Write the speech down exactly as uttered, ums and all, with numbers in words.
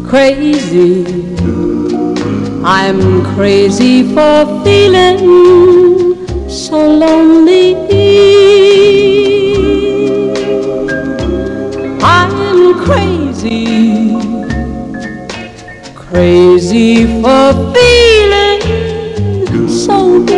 crazy. I'm crazy for feeling so lonely. I'm crazy, crazy for feeling so blue.